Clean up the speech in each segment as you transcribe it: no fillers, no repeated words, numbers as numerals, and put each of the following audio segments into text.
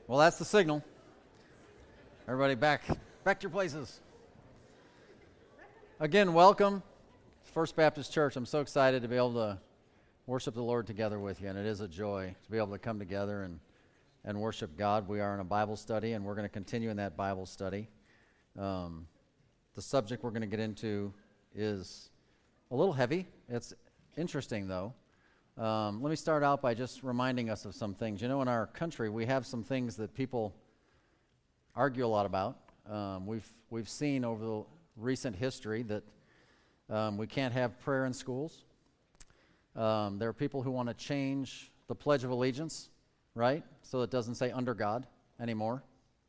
Well, that's the signal. Everybody back to your places. Again, welcome to First Baptist Church. I'm so excited to be able to worship the Lord together with you, and it is a joy to be able to come together and worship God. We are in a Bible study, and we're going to continue in that Bible study. The subject we're going to get into is a little heavy. It's interesting, though. Let me start out by just reminding us of some things. You know, in our country, we have some things that people argue a lot about. We've seen over the recent history that we can't have prayer in schools. There are people who want to change the Pledge of Allegiance, right? So it doesn't say under God anymore.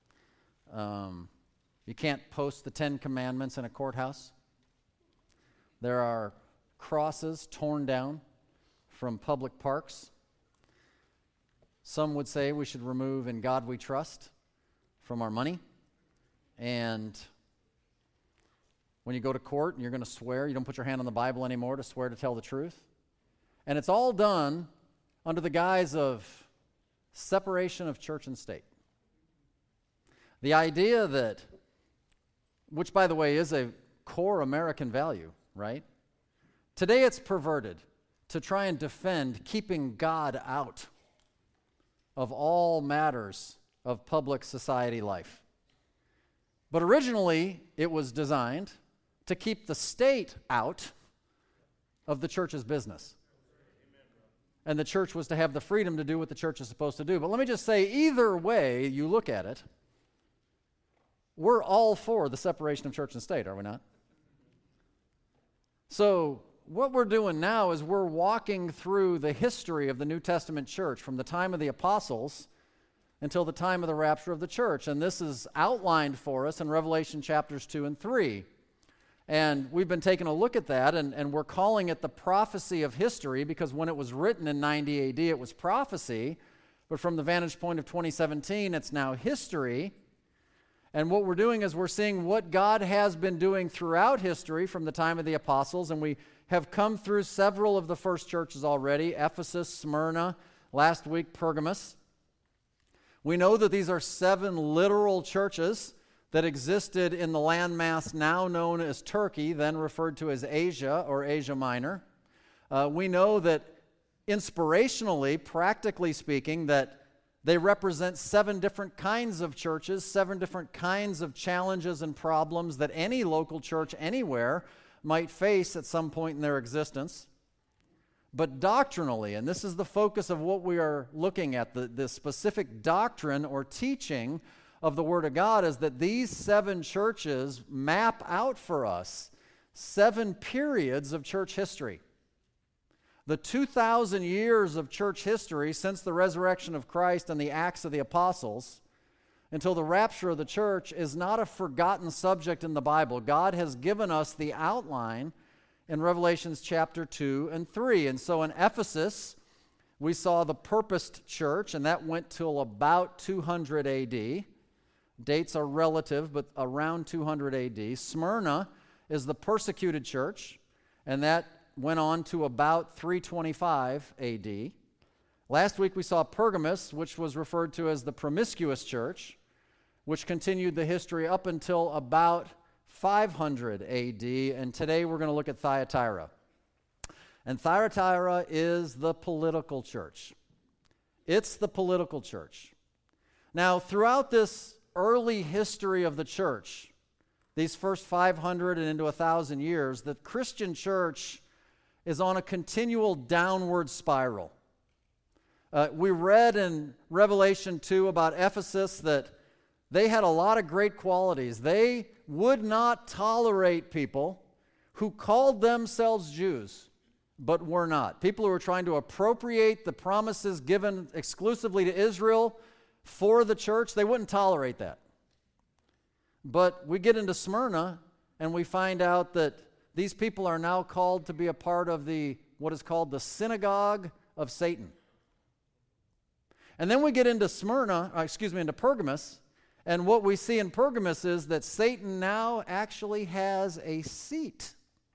You can't post the 10 Commandments in a courthouse. There are crosses torn down from public parks. Some would say we should remove "In God We Trust" from our money. And when you go to court and you're going to swear, you don't put your hand on the Bible anymore to swear to tell the truth. And it's all done under the guise of separation of church and state. The idea that, which by the way is a core American value, right? Today it's perverted to try and defend keeping God out of all matters of public society life. But originally, it was designed to keep the state out of the church's business. And the church was to have the freedom to do what the church is supposed to do. But let me just say, either way you look at it, we're all for the separation of church and state, are we not? So what we're doing now is we're walking through the history of the New Testament church from the time of the apostles until the time of the rapture of the church. And this is outlined for us in Revelation chapters 2 and 3. And we've been taking a look at that, and we're calling it the prophecy of history because when it was written in 90 AD, it was prophecy. But from the vantage point of 2017, it's now history. And what we're doing is we're seeing what God has been doing throughout history from the time of the apostles, and we have come through several of the first churches already: Ephesus, Smyrna, last week Pergamos. We know that these are 7 literal churches that existed in the landmass now known as Turkey, then referred to as Asia or Asia Minor. We know that inspirationally, practically speaking, that they represent 7 different kinds of churches, 7 different kinds of challenges and problems that any local church anywhere might face at some point in their existence. But doctrinally, and this is the focus of what we are looking at, the specific doctrine or teaching of the Word of God is that these 7 churches map out for us 7 periods of church history. The 2,000 years of church history since the resurrection of Christ and the Acts of the Apostles until the rapture of the church is not a forgotten subject in the Bible. God has given us the outline in Revelations chapter 2 and 3. And so in Ephesus, we saw the purposed church, and that went till about 200 AD. Dates are relative, but around 200 AD. Smyrna is the persecuted church, and that went on to about 325 AD. Last week we saw Pergamos, which was referred to as the promiscuous church, which continued the history up until about 500 AD, and today we're going to look at Thyatira. And Thyatira is the political church. It's the political church. Now, throughout this early history of the church, these first 500 and into 1,000 years, the Christian church is on a continual downward spiral. We read in Revelation 2 about Ephesus that they had a lot of great qualities. They would not tolerate people who called themselves Jews, but were not. People who were trying to appropriate the promises given exclusively to Israel for the church, they wouldn't tolerate that. But we get into Smyrna, and we find out that these people are now called to be a part of what is called the synagogue of Satan. And then we get into into Pergamos, and what we see in Pergamos is that Satan now actually has a seat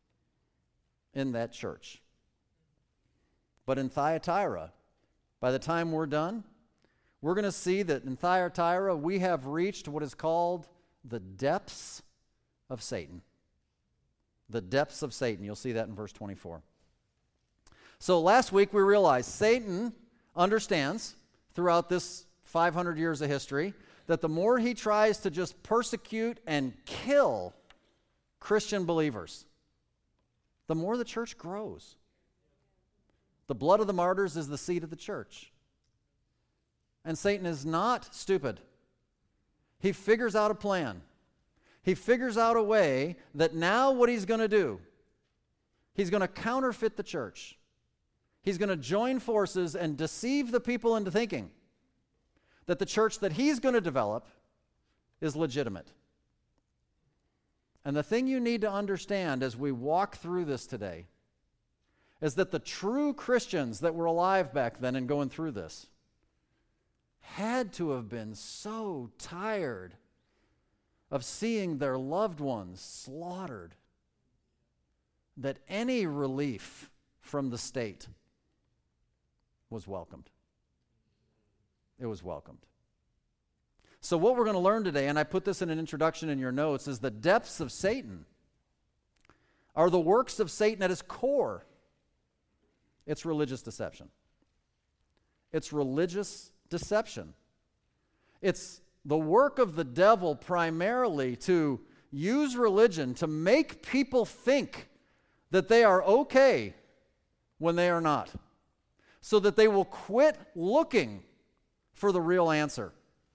in that church. But in Thyatira, by the time we're done, we're going to see that in Thyatira we have reached what is called the depths of Satan. The depths of Satan. You'll see that in verse 24. So last week we realized Satan understands throughout this 500 years of history that the more he tries to just persecute and kill Christian believers, the more the church grows. The blood of the martyrs is the seed of the church. And Satan is not stupid. He figures out a plan. He figures out a way that now what he's going to do, he's going to counterfeit the church. He's going to join forces and deceive the people into thinking that the church that he's going to develop is legitimate. And the thing you need to understand as we walk through this today is that the true Christians that were alive back then and going through this had to have been so tired of seeing their loved ones slaughtered that any relief from the state was welcomed. It was welcomed. So what we're going to learn today, and I put this in an introduction in your notes, is the depths of Satan are the works of Satan at its core. It's religious deception. It's religious deception. It's the work of the devil primarily to use religion to make people think that they are okay when they are not, so that they will quit looking for the real answer.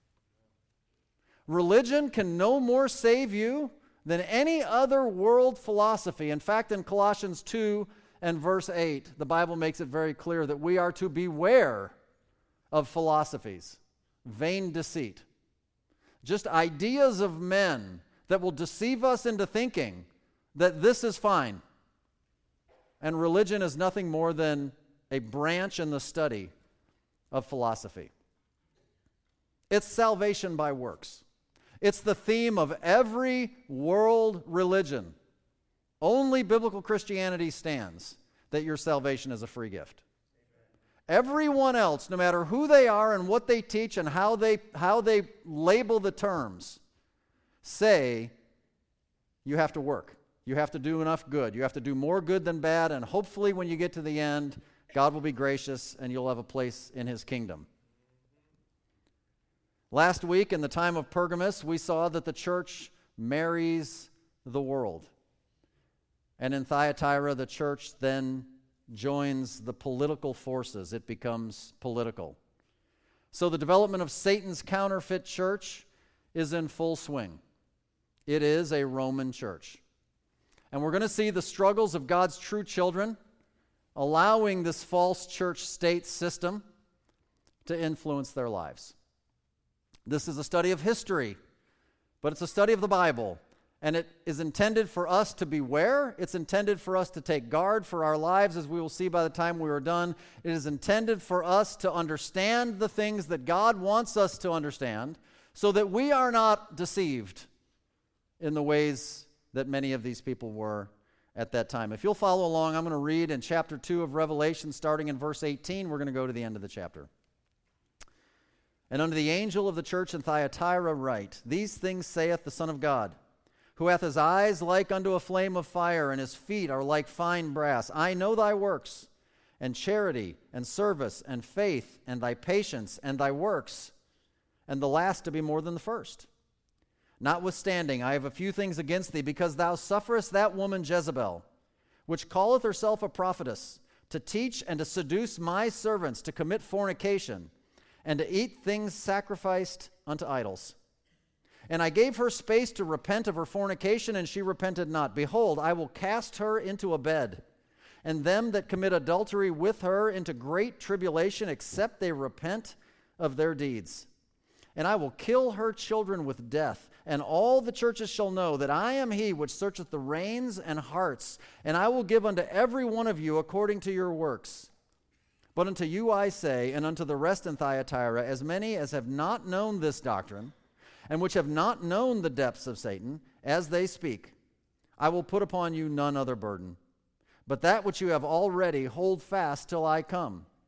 Religion can no more save you than any other world philosophy. In fact, in Colossians 2 and verse 8, the Bible makes it very clear that we are to beware of philosophies, vain deceit, just ideas of men that will deceive us into thinking that this is fine. And religion is nothing more than a branch in the study of philosophy. It's salvation by works. It's the theme of every world religion. Only biblical Christianity stands that your salvation is a free gift. Everyone else, no matter who they are and what they teach and how they label the terms, say you have to work. You have to do enough good. You have to do more good than bad, and hopefully when you get to the end, God will be gracious and you'll have a place in His kingdom. Last week, in the time of Pergamos, we saw that the church marries the world. And in Thyatira, the church then joins the political forces. It becomes political. So the development of Satan's counterfeit church is in full swing. It is a Roman church. And we're going to see the struggles of God's true children allowing this false church-state system to influence their lives. This is a study of history, but it's a study of the Bible. And it is intended for us to beware. It's intended for us to take guard for our lives, as we will see by the time we are done. It is intended for us to understand the things that God wants us to understand so that we are not deceived in the ways that many of these people were at that time. If you'll follow along, I'm going to read in chapter 2 of Revelation, starting in verse 18. We're going to go to the end of the chapter. And unto the angel of the church in Thyatira write, These things saith the Son of God, who hath his eyes like unto a flame of fire, and his feet are like fine brass. I know thy works, and charity, and service, and faith, and thy patience, and thy works, and the last to be more than the first. Notwithstanding, I have a few things against thee, because thou sufferest that woman Jezebel, which calleth herself a prophetess, to teach and to seduce my servants to commit fornication, and to eat things sacrificed unto idols. And I gave her space to repent of her fornication, and she repented not. Behold, I will cast her into a bed, and them that commit adultery with her into great tribulation, except they repent of their deeds. And I will kill her children with death, and all the churches shall know that I am he which searcheth the reins and hearts, and I will give unto every one of you according to your works. But unto you I say, and unto the rest in Thyatira, as many as have not known this doctrine, and which have not known the depths of Satan, as they speak, I will put upon you none other burden. But that which you have already hold fast till I come.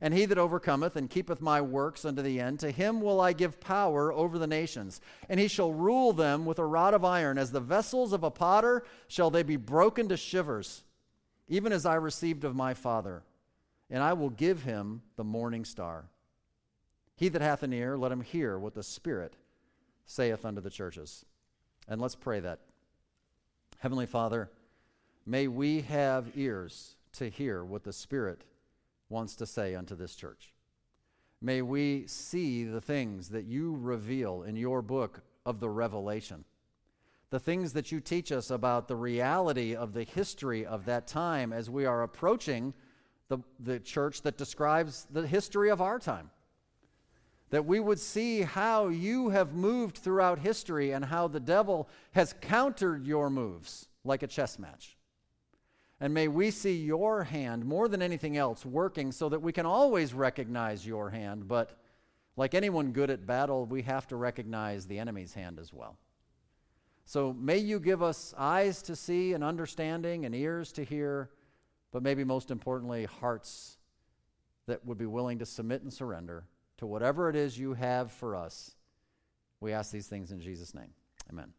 And he that overcometh and keepeth my works unto the end, to him will I give power over the nations. And he shall rule them with a rod of iron. As the vessels of a potter shall they be broken to shivers, even as I received of my Father. And I will give him the morning star. He that hath an ear, let him hear what the Spirit saith unto the churches. And let's pray that. Heavenly Father, may we have ears to hear what the Spirit wants to say unto this church. May we see the things that you reveal in your book of the Revelation, the things that you teach us about the reality of the history of that time as we are approaching the church that describes the history of our time. That we would see how you have moved throughout history and how the devil has countered your moves like a chess match. And may we see your hand more than anything else working so that we can always recognize your hand, but like anyone good at battle, we have to recognize the enemy's hand as well. So may you give us eyes to see and understanding and ears to hear, but maybe most importantly, hearts that would be willing to submit and surrender to whatever it is you have for us. We ask these things in Jesus' name. Amen.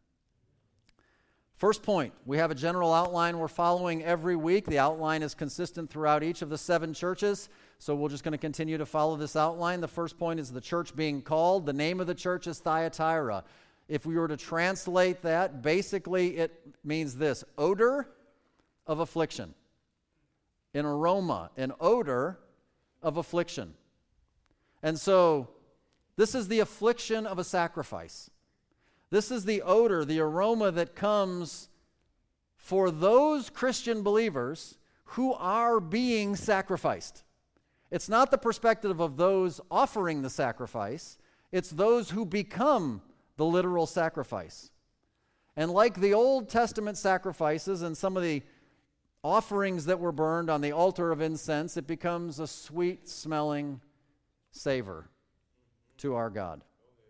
First point, we have a general outline we're following every week. The outline is consistent throughout each of the 7 churches, so we're just going to continue to follow this outline. The first point is the church being called. The name of the church is Thyatira. If we were to translate that, basically it means this: odor of affliction. An aroma, an odor of affliction. And so this is the affliction of a sacrifice. This is the odor, the aroma that comes for those Christian believers who are being sacrificed. It's not the perspective of those offering the sacrifice. It's those who become the literal sacrifice. And like the Old Testament sacrifices and some of the offerings that were burned on the altar of incense, it becomes a sweet-smelling savor to our God.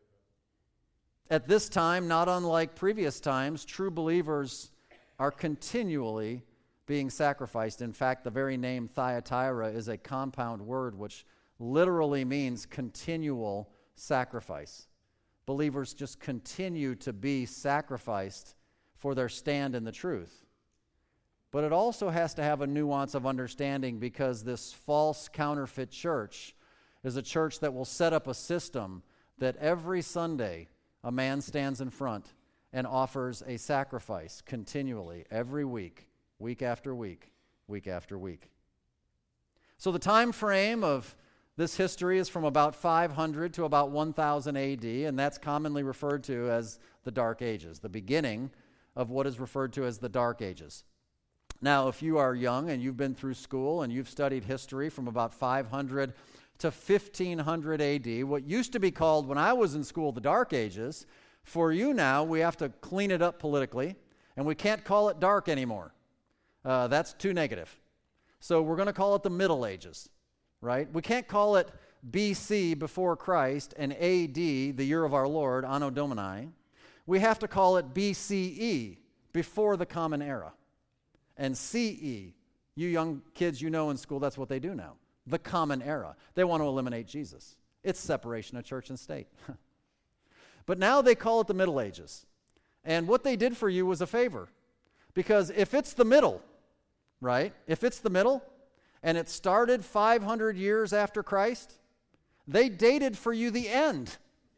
At this time, not unlike previous times, true believers are continually being sacrificed. In fact, the very name Thyatira is a compound word which literally means continual sacrifice. Believers just continue to be sacrificed for their stand in the truth. But it also has to have a nuance of understanding, because this false counterfeit church is a church that will set up a system that every Sunday a man stands in front and offers a sacrifice continually, every week, week after week, week after week. So the time frame of this history is from about 500 to about 1000 AD, and that's commonly referred to as the Dark Ages, the beginning of what is referred to as the Dark Ages. Now, if you are young and you've been through school and you've studied history from about 500 to 1500 AD, what used to be called when I was in school the Dark Ages, for you now we have to clean it up politically, and we can't call it dark anymore. That's too negative. So we're going to call it the Middle Ages, right? We can't call it BC, before Christ, and AD, the year of our Lord, Anno Domini. We have to call it BCE, before the Common Era. And CE, you young kids, you know in school that's what they do now. The Common Era. They want to eliminate Jesus. It's separation of church and state. But now they call it the Middle Ages. And what they did for you was a favor. Because if it's the middle, right? If it's the middle, and it started 500 years after Christ, they dated for you the end.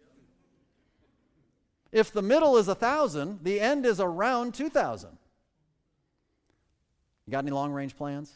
If the middle is 1,000, the end is around 2,000. You got any long-range plans?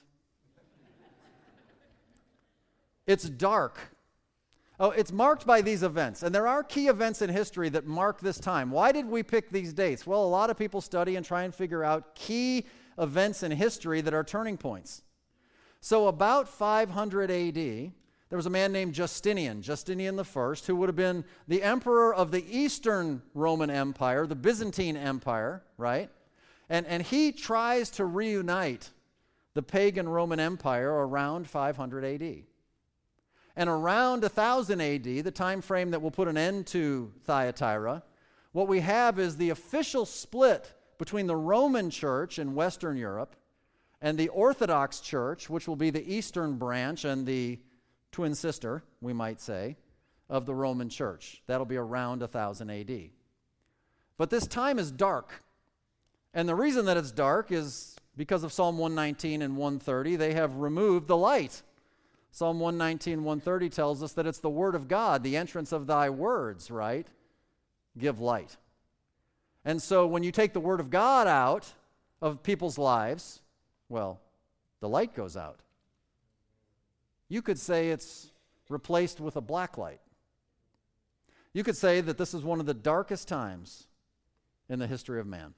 It's dark. Oh, it's marked by these events. And there are key events in history that mark this time. Why did we pick these dates? Well, a lot of people study and try and figure out key events in history that are turning points. So about 500 AD, there was a man named Justinian I, who would have been the emperor of the Eastern Roman Empire, the Byzantine Empire, right? And he tries to reunite the pagan Roman Empire around 500 AD. And around 1000 AD, the time frame that will put an end to Thyatira, what we have is the official split between the Roman Church in Western Europe and the Orthodox Church, which will be the Eastern branch, and the twin sister, we might say, of the Roman Church. That'll be around 1000 AD. But this time is dark. And the reason that it's dark is because of Psalm 119 and 130. They have removed the light. Psalm 119, 130 tells us that it's the Word of God, the entrance of thy words, right? Give light. And so when you take the Word of God out of people's lives, well, the light goes out. You could say it's replaced with a black light. You could say that this is one of the darkest times in the history of man.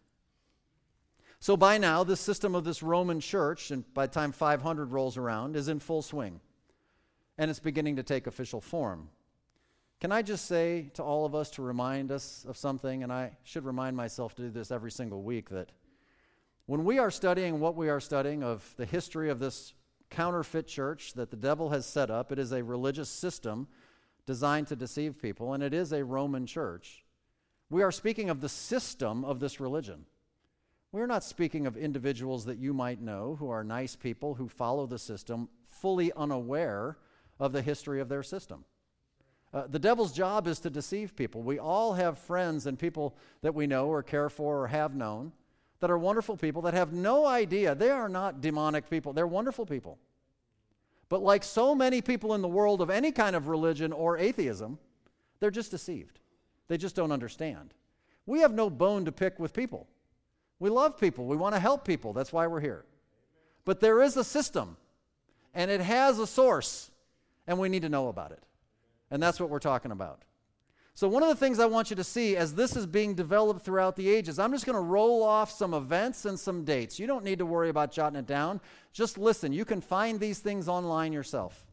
So by now, this system of this Roman church, and by the time 500 rolls around, is in full swing. And it's beginning to take official form. Can I just say to all of us to remind us of something, and I should remind myself to do this every single week, that when we are studying what we are studying of the history of this counterfeit church that the devil has set up, it is a religious system designed to deceive people, and it is a Roman church. We are speaking of the system of this religion. We're not speaking of individuals that you might know who are nice people who follow the system, fully unaware of the history of their system. The devil's job is to deceive people. We all have friends and people that we know or care for or have known that are wonderful people that have no idea. They are not demonic people. They're wonderful people. But like so many people in the world of any kind of religion or atheism, they're just deceived. They just don't understand. We have no bone to pick with people. We love people. We want to help people. That's why we're here. But there is a system, and it has a source, and we need to know about it. And that's what we're talking about. So one of the things I want you to see as this is being developed throughout the ages, I'm just going to roll off some events and some dates. You don't need to worry about jotting it down. Just listen. You can find these things online yourself.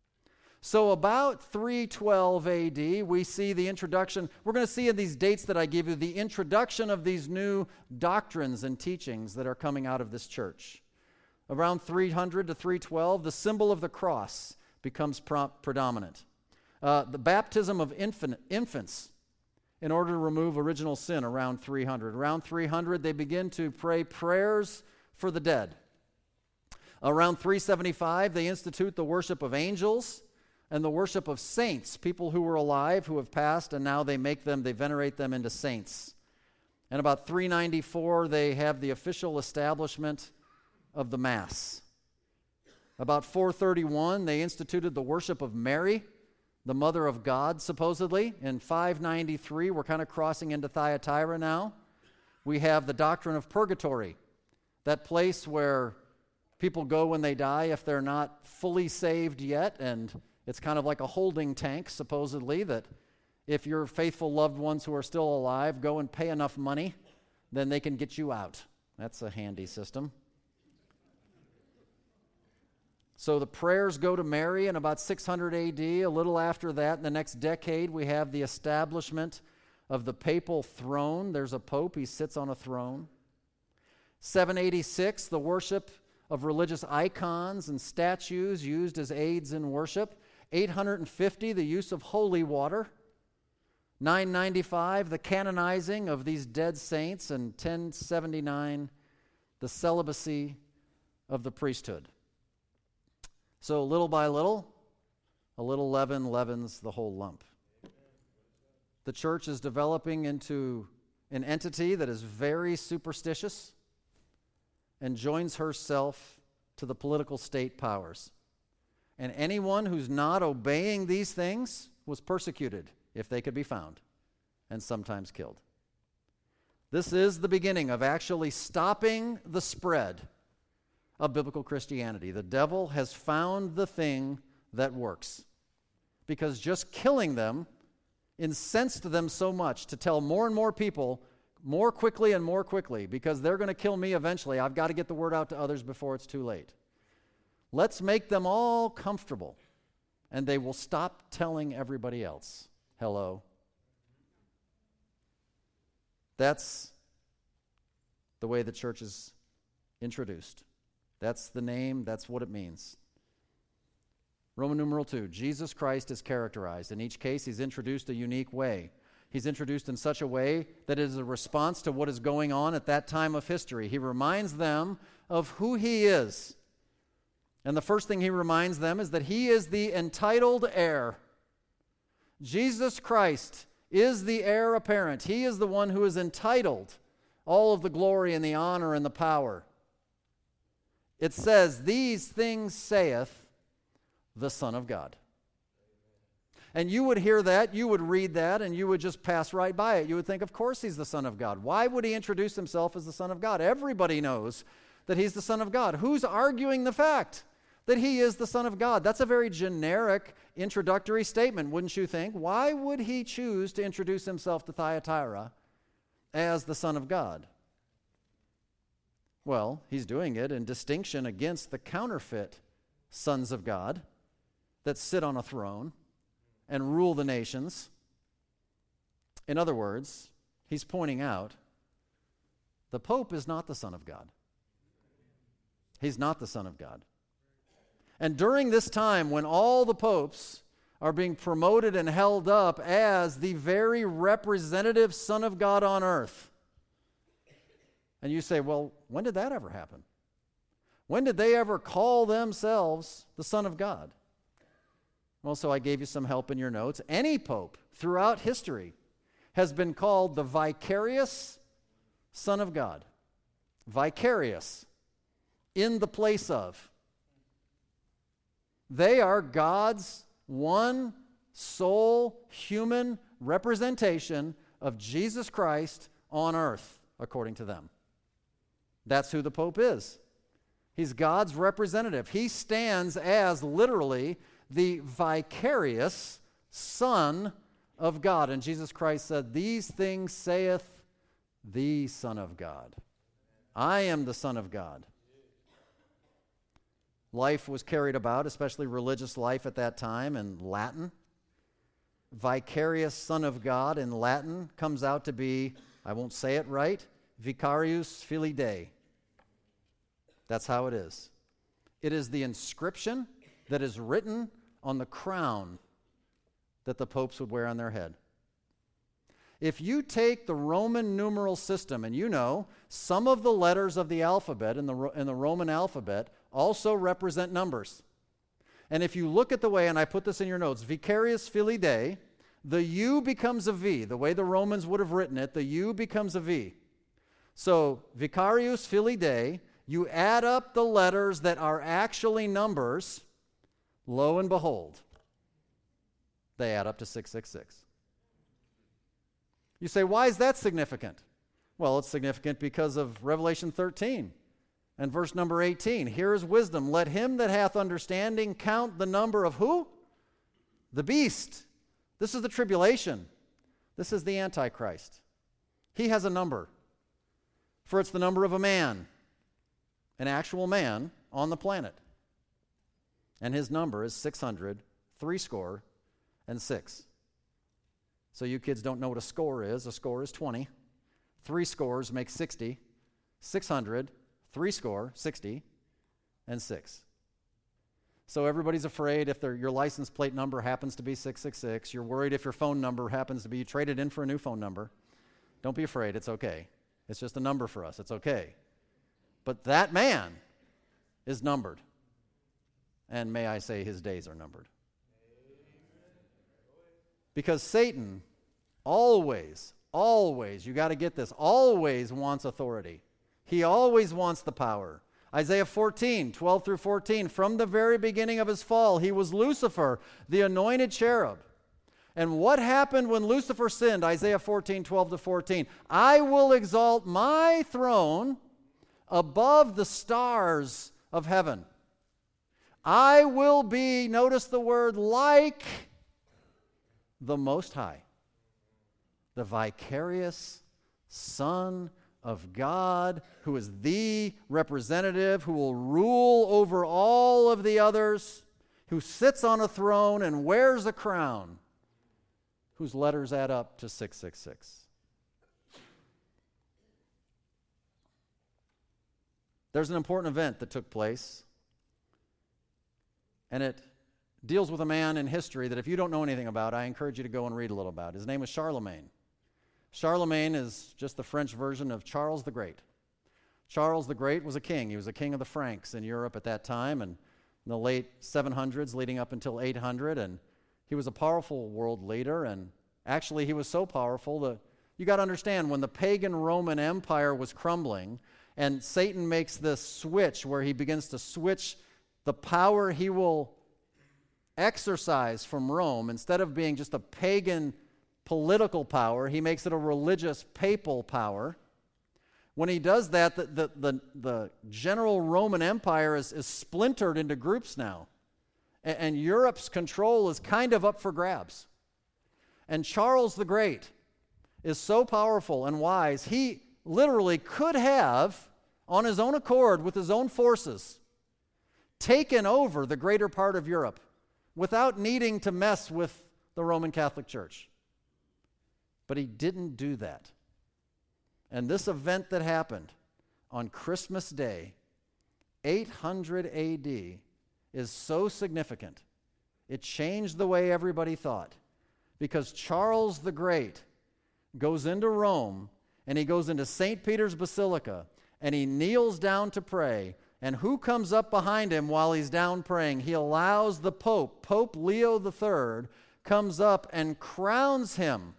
So about 312 AD, we see the introduction. We're going to see in these dates that I give you the introduction of these new doctrines and teachings that are coming out of this church. Around 300 to 312, the symbol of the cross becomes predominant. The baptism of infants in order to remove original sin around 300. Around 300, they begin to pray prayers for the dead. Around 375, they institute the worship of angels and the worship of saints, people who were alive, who have passed, and now they venerate them into saints. And about 394, they have the official establishment of the Mass. About 431, they instituted the worship of Mary, the Mother of God, supposedly. In 593, we're kind of crossing into Thyatira now. We have the doctrine of purgatory, that place where people go when they die if they're not fully saved yet, and it's kind of like a holding tank, supposedly, that if your faithful loved ones who are still alive go and pay enough money, then they can get you out. That's a handy system. So the prayers go to Mary in about 600 AD. A little after that, in the next decade, we have the establishment of the papal throne. There's a pope. He sits on a throne. 786, the worship of religious icons and statues used as aids in worship. 850, the use of holy water. 995, the canonizing of these dead saints. And 1079, the celibacy of the priesthood. So little by little, a little leaven leavens the whole lump. The church is developing into an entity that is very superstitious and joins herself to the political state powers. And anyone who's not obeying these things was persecuted if they could be found, and sometimes killed. This is the beginning of actually stopping the spread of biblical Christianity. The devil has found the thing that works, because just killing them incensed them so much to tell more and more people more quickly and more quickly, because they're going to kill me eventually. I've got to get the word out to others before it's too late. Let's make them all comfortable, and they will stop telling everybody else. Hello. That's the way the church is introduced. That's the name, that's what it means. Roman numeral 2, Jesus Christ is characterized. In each case, he's introduced a unique way. He's introduced in such a way that it is a response to what is going on at that time of history. He reminds them of who he is. And the first thing he reminds them is that he is the entitled heir. Jesus Christ is the heir apparent. He is the one who is entitled all of the glory and the honor and the power. It says, "These things saith the Son of God." And you would hear that, you would read that, and you would just pass right by it. You would think, of course he's the Son of God. Why would he introduce himself as the Son of God? Everybody knows that he's the Son of God. Who's arguing the fact that he is the Son of God? That's a very generic introductory statement, wouldn't you think? Why would he choose to introduce himself to Thyatira as the Son of God? Well, he's doing it in distinction against the counterfeit sons of God that sit on a throne and rule the nations. In other words, he's pointing out the Pope is not the Son of God. He's not the Son of God. And during this time when all the popes are being promoted and held up as the very representative Son of God on earth, and you say, well, when did that ever happen? When did they ever call themselves the Son of God? Well, so I gave you some help in your notes. Any pope throughout history has been called the vicarious Son of God. Vicarious. In the place of. They are God's one sole human representation of Jesus Christ on earth, according to them. That's who the Pope is. He's God's representative. He stands as literally the vicarious Son of God. And Jesus Christ said, "These things saith the Son of God." I am the Son of God. Life was carried about, especially religious life at that time, in Latin. Vicarious Son of God in Latin comes out to be, I won't say it right, Vicarius Filii Dei. That's how it is. It is the inscription that is written on the crown that the popes would wear on their head. If you take the Roman numeral system, and you know some of the letters of the alphabet in the Roman alphabet also represent numbers. And if you look at the way, and I put this in your notes, Vicarius Filii Dei, the U becomes a V. The way the Romans would have written it, the U becomes a V. So Vicarius Filii Dei, you add up the letters that are actually numbers, lo and behold, they add up to 666. You say, why is that significant? Well, it's significant because of Revelation 13 and verse number 18. Here is wisdom. Let him that hath understanding count the number of who? The beast. This is the tribulation. This is the Antichrist. He has a number. For it's the number of a man, an actual man on the planet. And his number is 666. So you kids don't know what a score is. A score is 20. 3 scores make 60. 600, 3 score, 60, and 6. So everybody's afraid if your license plate number happens to be 666. You're worried if your phone number happens to be, you traded in for a new phone number. Don't be afraid. It's okay. It's just a number for us. It's okay. But that man is numbered. And may I say his days are numbered. Because Satan always, you got to get this, always wants authority. He always wants the power. Isaiah 14, 12 through 14, from the very beginning of his fall, he was Lucifer, the anointed cherub. And what happened when Lucifer sinned? Isaiah 14, 12 to 14. I will exalt my throne above the stars of heaven. I will be, notice the word, like the Most High, the vicarious Son of God, who is the representative, who will rule over all of the others, who sits on a throne and wears a crown, whose letters add up to 666. There's an important event that took place, and it deals with a man in history that if you don't know anything about, I encourage you to go and read a little about. His name was Charlemagne. Charlemagne is just the French version of Charles the Great. Charles the Great was a king. He was a king of the Franks in Europe at that time, and in the late 700s leading up until 800, and he was a powerful world leader, and actually he was so powerful that you got to understand, when the pagan Roman Empire was crumbling and Satan makes this switch where he begins to switch the power he will exercise from Rome, instead of being just a pagan political power, he makes it a religious papal power. When he does that, the general Roman Empire is splintered into groups now. And Europe's control is kind of up for grabs. And Charles the Great is so powerful and wise, he literally could have, on his own accord, with his own forces, taken over the greater part of Europe without needing to mess with the Roman Catholic Church. But he didn't do that. And this event that happened on Christmas Day, 800 AD, is so significant. It changed the way everybody thought. Because Charles the Great goes into Rome, and he goes into St. Peter's Basilica, and he kneels down to pray. And who comes up behind him while he's down praying? He allows the Pope, Pope Leo III, comes up and crowns him.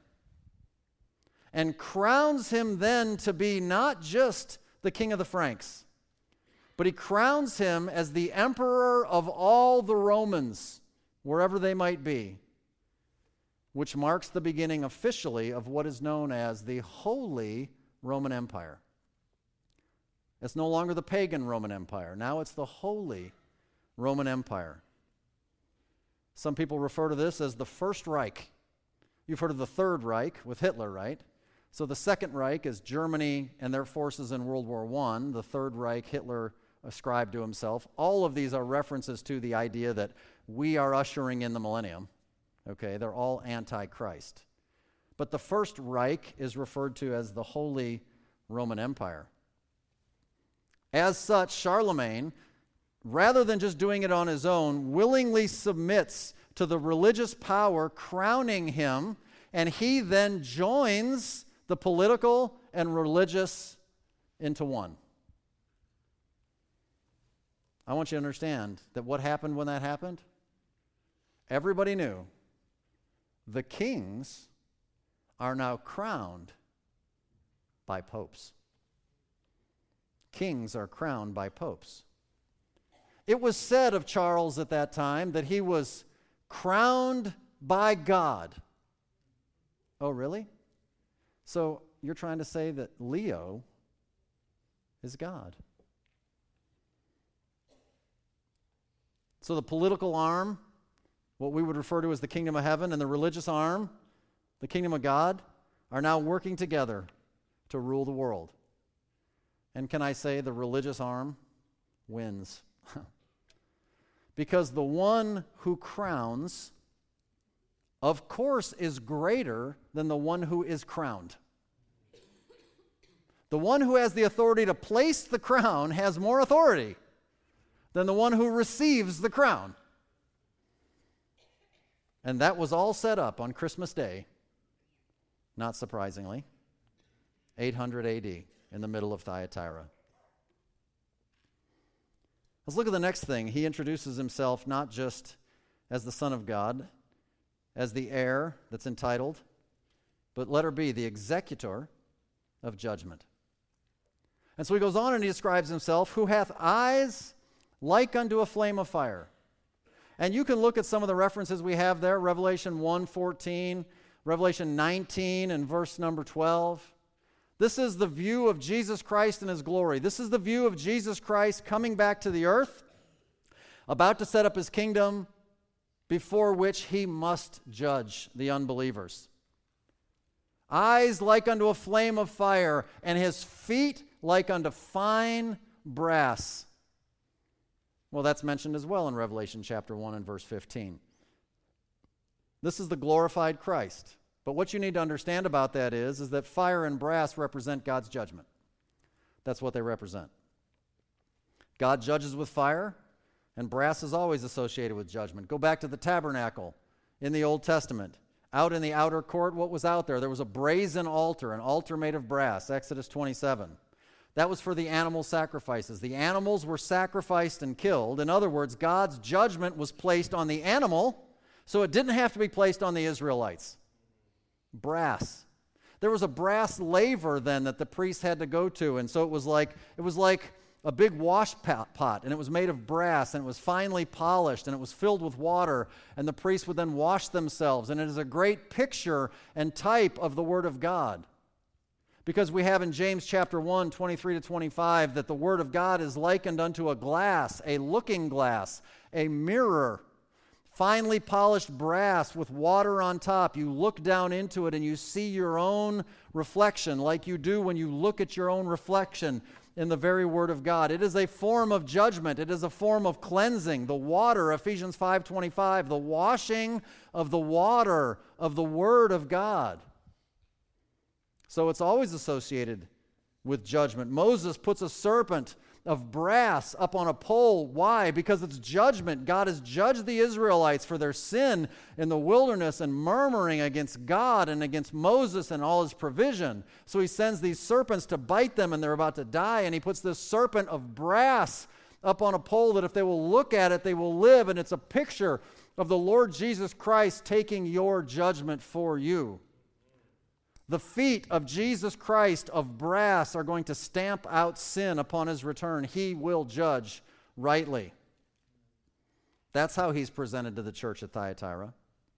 And crowns him then to be not just the King of the Franks, but he crowns him as the Emperor of all the Romans, wherever they might be, which marks the beginning officially of what is known as the Holy Roman Empire. It's no longer the pagan Roman Empire. Now it's the Holy Roman Empire. Some people refer to this as the First Reich. You've heard of the Third Reich with Hitler, right? So the Second Reich is Germany and their forces in World War I. The Third Reich, Hitler ascribed to himself. All of these are references to the idea that we are ushering in the millennium. Okay, they're all anti-Christ. But the First Reich is referred to as the Holy Roman Empire. As such, Charlemagne, rather than just doing it on his own, willingly submits to the religious power crowning him, and he then joins the political and religious into one. I want you to understand that what happened when that happened? Everybody knew the kings are now crowned by popes. Kings are crowned by popes. It was said of Charles at that time that he was crowned by God. Oh, really? So you're trying to say that Leo is God. So the political arm, what we would refer to as the kingdom of heaven, and the religious arm, the kingdom of God, are now working together to rule the world. And can I say the religious arm wins? Because the one who crowns, of course, is greater than the one who is crowned. The one who has the authority to place the crown has more authority than the one who receives the crown. And that was all set up on Christmas Day, not surprisingly, 800 AD, in the middle of Thyatira. Let's look at the next thing. He introduces himself not just as the Son of God, as the heir that's entitled, but letter B, the executor of judgment. And so he goes on and he describes himself, who hath eyes like unto a flame of fire. And you can look at some of the references we have there, Revelation 1:14, Revelation 19 and verse number 12. This is the view of Jesus Christ in his glory. This is the view of Jesus Christ coming back to the earth, about to set up his kingdom, before which he must judge the unbelievers. Eyes like unto a flame of fire, and his feet like unto fine brass. Well, that's mentioned as well in Revelation chapter 1 and verse 15. This is the glorified Christ. But what you need to understand about that is that fire and brass represent God's judgment. That's what they represent. God judges with fire, and brass is always associated with judgment. Go back to the tabernacle in the Old Testament. Out in the outer court, what was out there? There was a brazen altar, an altar made of brass, Exodus 27. That was for the animal sacrifices. The animals were sacrificed and killed. In other words, God's judgment was placed on the animal, so it didn't have to be placed on the Israelites. Brass. There was a brass laver then that the priests had to go to, and so it was like a big wash pot, and it was made of brass, and it was finely polished, and it was filled with water, and the priests would then wash themselves. And it is a great picture and type of the Word of God. Because we have in James chapter 1, 23 to 25, that the Word of God is likened unto a glass, a looking glass, a mirror, finely polished brass with water on top. You look down into it and you see your own reflection like you do when you look at your own reflection in the very Word of God. It is a form of judgment. It is a form of cleansing. The water, Ephesians 5:25, the washing of the water of the Word of God. So it's always associated with judgment. Moses puts a serpent of brass up on a pole. Why? Because it's judgment. God has judged the Israelites for their sin in the wilderness and murmuring against God and against Moses and all his provision. So he sends these serpents to bite them, and they're about to die, and he puts this serpent of brass up on a pole that if they will look at it, they will live. And it's a picture of the Lord Jesus Christ taking your judgment for you. The feet of Jesus Christ of brass are going to stamp out sin upon his return. He will judge rightly. That's how he's presented to the church at Thyatira.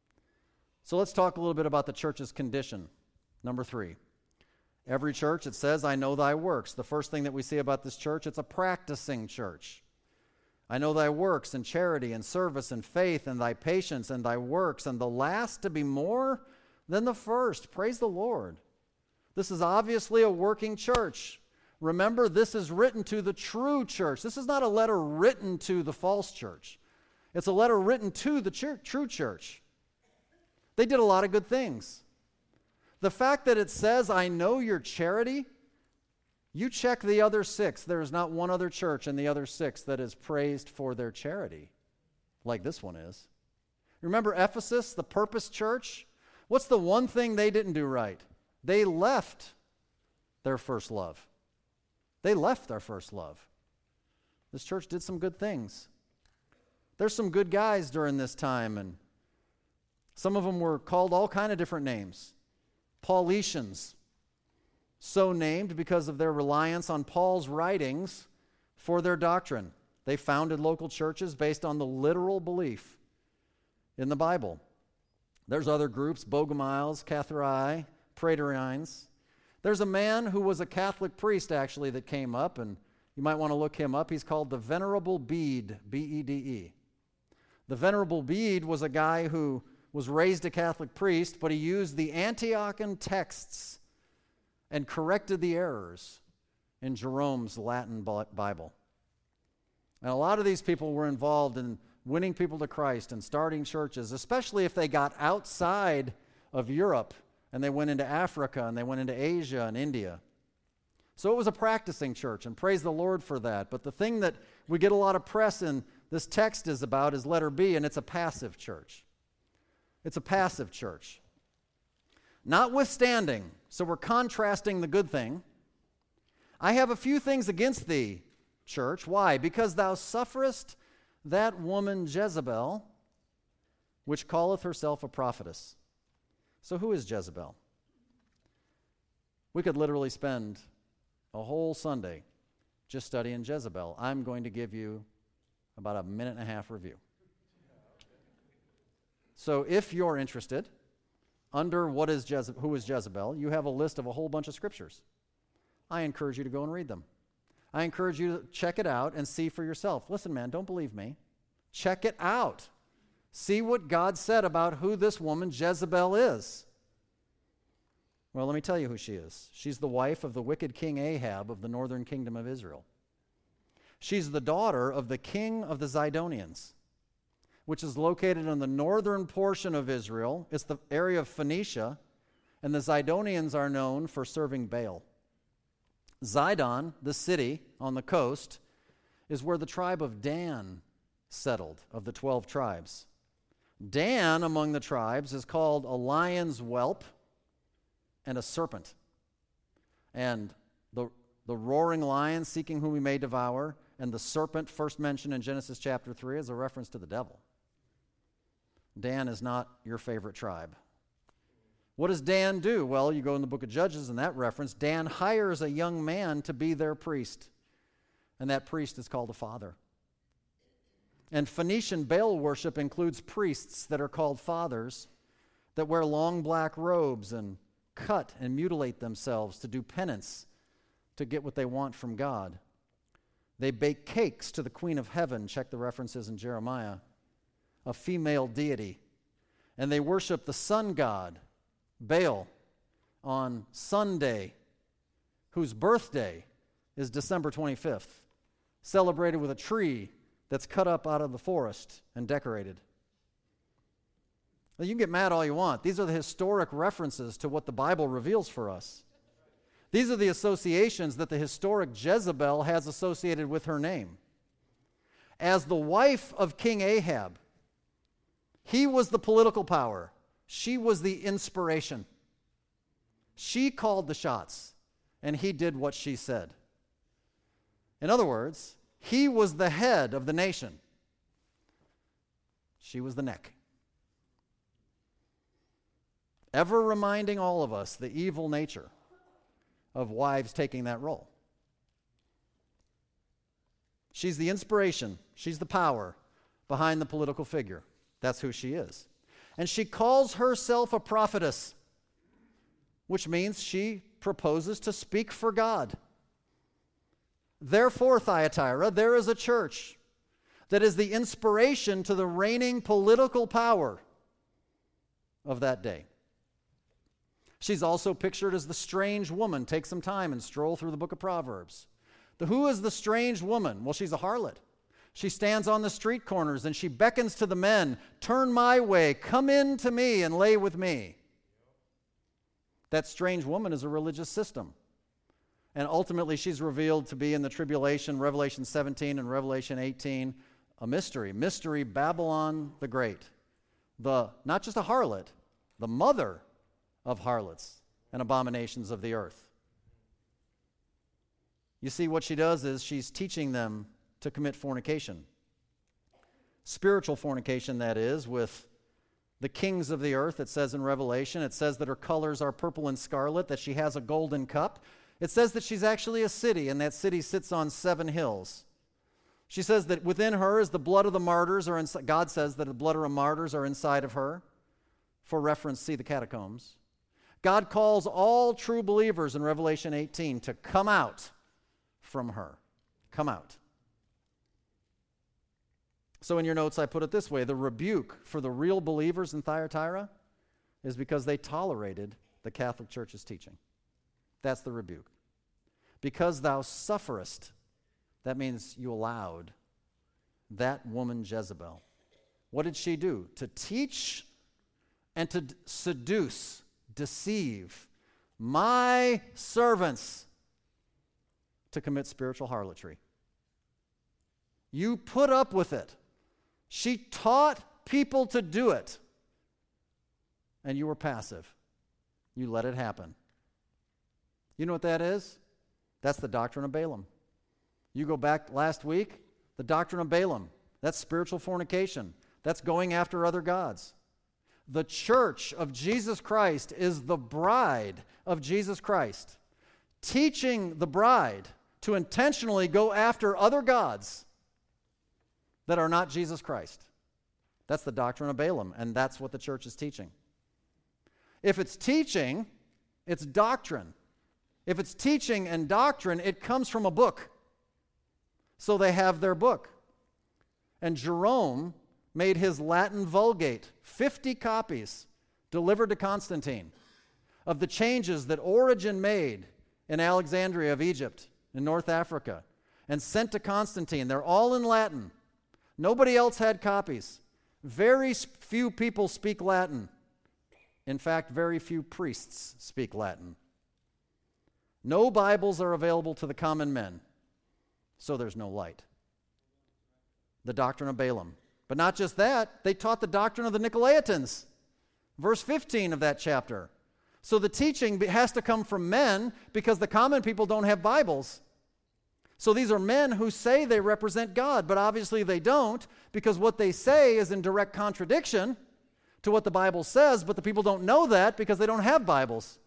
So let's talk a little bit about the church's condition. Number 3. Every church, it says, I know thy works. The first thing that we see about this church, it's a practicing church. I know thy works and charity and service and faith and thy patience and thy works, and the last to be more than the first. Praise the Lord. This is obviously a working church. Remember, this is written to the true church. This is not a letter written to the false church. It's a letter written to the true church. They did a lot of good things. The fact that it says, I know your charity, you check the other 6. There is not one other church in the other 6 that is praised for their charity like this one is. Remember Ephesus, the Purpose Church? What's the one thing they didn't do right? They left their first love. They left their first love. This church did some good things. There's some good guys during this time, and some of them were called all kind of different names. Paulicians, so named because of their reliance on Paul's writings for their doctrine. They founded local churches based on the literal belief in the Bible. There's other groups, Bogomiles, Catharai, Praetorians. There's a man who was a Catholic priest, actually, that came up, and you might want to look him up. He's called the Venerable Bede, B-E-D-E. The Venerable Bede was a guy who was raised a Catholic priest, but he used the Antiochian texts and corrected the errors in Jerome's Latin Bible. And a lot of these people were involved in winning people to Christ and starting churches, especially if they got outside of Europe and they went into Africa and they went into Asia and India. So it was a practicing church, and praise the Lord for that. But the thing that we get a lot of press in this text is about is letter B, and it's a passive church. It's a passive church. Notwithstanding, so we're contrasting the good thing, I have a few things against thee, church. Why? Because thou sufferest that woman Jezebel, which calleth herself a prophetess. So who is Jezebel? We could literally spend a whole Sunday just studying Jezebel. I'm going to give you about a 1.5-minute review. So if you're interested, under who is Jezebel, you have a list of a whole bunch of scriptures. I encourage you to go and read them. I encourage you to check it out and see for yourself. Listen, man, don't believe me. Check it out. See what God said about who this woman Jezebel is. Well, let me tell you who she is. She's the wife of the wicked king Ahab of the northern kingdom of Israel. She's the daughter of the king of the Zidonians, which is located in the northern portion of Israel. It's the area of Phoenicia, and the Zidonians are known for serving Baal. Zidon, the city on the coast, is where the tribe of Dan settled, of the 12 tribes. Dan, among the tribes, is called a lion's whelp and a serpent. And the the roaring lion seeking whom he may devour, and the serpent first mentioned in Genesis chapter 3 is a reference to the devil. Dan is not your favorite tribe. What does Dan do? Well, you go in the book of Judges, in that reference, Dan hires a young man to be their priest, and that priest is called a father. And Phoenician Baal worship includes priests that are called fathers that wear long black robes and cut and mutilate themselves to do penance to get what they want from God. They bake cakes to the Queen of Heaven, check the references in Jeremiah, a female deity. And they worship the sun god, Baal, on Sunday, whose birthday is December 25th, celebrated with a tree that's cut up out of the forest and decorated. Now, you can get mad all you want. These are the historic references to what the Bible reveals for us. These are the associations that the historic Jezebel has associated with her name. As the wife of King Ahab, he was the political power. She was the inspiration. She called the shots, and he did what she said. In other words, he was the head of the nation. She was the neck. Ever reminding all of us the evil nature of wives taking that role. She's the inspiration. She's the power behind the political figure. That's who she is. And she calls herself a prophetess, which means she proposes to speak for God. Therefore, Thyatira, there is a church that is the inspiration to the reigning political power of that day. She's also pictured as the strange woman. Take some time and stroll through the book of Proverbs. Who is the strange woman? Well, she's a harlot. She stands on the street corners and she beckons to the men, "Turn my way, come in to me and lay with me." That strange woman is a religious system. And ultimately she's revealed to be in the tribulation, Revelation 17 and Revelation 18, a mystery. Mystery Babylon the Great. Not just a harlot, the mother of harlots and abominations of the earth. You see, what she does is she's teaching them to commit fornication. Spiritual fornication, that is, with the kings of the earth, it says in Revelation. It says that her colors are purple and scarlet, that she has a golden cup. It says that she's actually a city, and that city sits on 7 hills. She says that within her is the blood of the martyrs, God says that the blood of the martyrs are inside of her. For reference, see the catacombs. God calls all true believers in Revelation 18 to come out from her. Come out. So in your notes, I put it this way. The rebuke for the real believers in Thyatira is because they tolerated the Catholic Church's teaching. That's the rebuke. Because thou sufferest, that means you allowed that woman Jezebel. What did she do? To teach and to seduce, deceive my servants to commit spiritual harlotry. You put up with it. She taught people to do it, and you were passive. You let it happen. You know what that is? That's the doctrine of Balaam. You go back last week, the doctrine of Balaam. That's spiritual fornication. That's going after other gods. The church of Jesus Christ is the bride of Jesus Christ, teaching the bride to intentionally go after other gods that are not Jesus Christ. That's the doctrine of Balaam, and that's what the church is teaching. If it's teaching, it's doctrine. If it's teaching and doctrine, it comes from a book. So they have their book. And Jerome made his Latin Vulgate, 50 copies, delivered to Constantine, of the changes that Origen made in Alexandria of Egypt, in North Africa, and sent to Constantine. They're all in Latin. Nobody else had copies. Very few people speak Latin. In fact, very few priests speak Latin. No Bibles are available to the common men, so there's no light. The doctrine of Balaam. But not just that, they taught the doctrine of the Nicolaitans. Verse 15 of that chapter. So the teaching has to come from men because the common people don't have Bibles. So these are men who say they represent God, but obviously they don't, because what they say is in direct contradiction to what the Bible says, but the people don't know that because they don't have Bibles.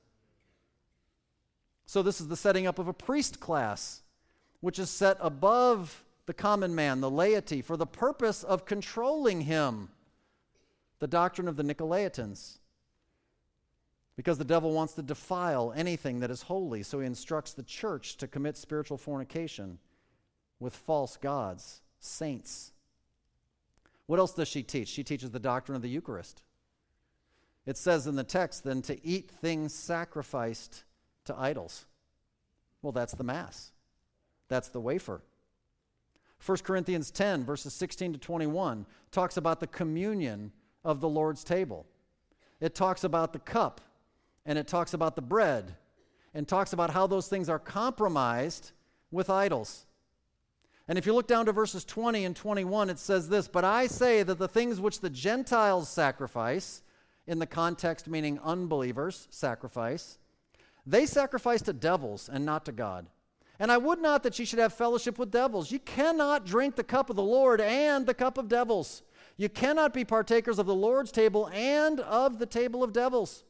So this is the setting up of a priest class, which is set above the common man, the laity, for the purpose of controlling him, the doctrine of the Nicolaitans. Because the devil wants to defile anything that is holy, so he instructs the church to commit spiritual fornication with false gods, saints. What else does she teach? She teaches the doctrine of the Eucharist. It says in the text then to eat things sacrificed to idols. Well, that's the Mass. That's the wafer. 1 Corinthians 10, verses 16 to 21, talks about the communion of the Lord's table. It talks about the cup, and it talks about the bread, and talks about how those things are compromised with idols. And if you look down to verses 20 and 21, it says this, "But I say that the things which the Gentiles sacrifice," in the context meaning unbelievers sacrifice, "they sacrifice to devils and not to God. And I would not that ye should have fellowship with devils. You cannot drink the cup of the Lord and the cup of devils. You cannot be partakers of the Lord's table and of the table of devils."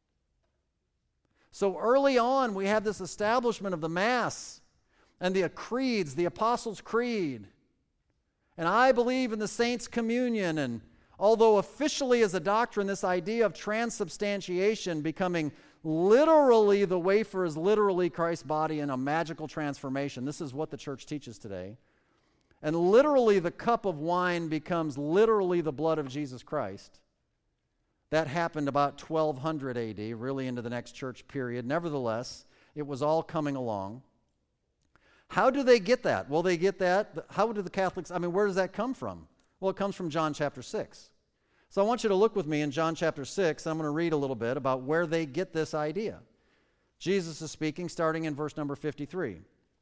So early on, we have this establishment of the Mass and the creeds, the Apostles' Creed. And I believe in the Saints' Communion. And although officially as a doctrine, this idea of transubstantiation becoming literally the wafer is literally Christ's body in a magical transformation. This is what the church teaches today. And literally the cup of wine becomes literally the blood of Jesus Christ. That happened about 1200 AD, really into the next church period. Nevertheless, it was all coming along. How do they get that? Well, they get that. How do the Catholics, where does that come from? Well, it comes from John chapter 6. So I want you to look with me in John chapter 6. And I'm going to read a little bit about where they get this idea. Jesus is speaking, starting in verse number 53.